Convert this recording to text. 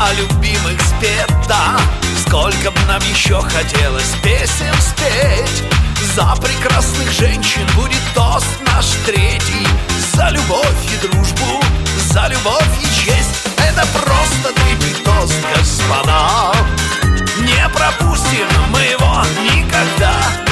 о любимых спет, да. Сколько б нам еще хотелось песен спеть. За прекрасных женщин будет тост наш третий. За любовь и дружбу, за любовь и честь. Это просто третий тост, господа. Не пропустим мы его никогда.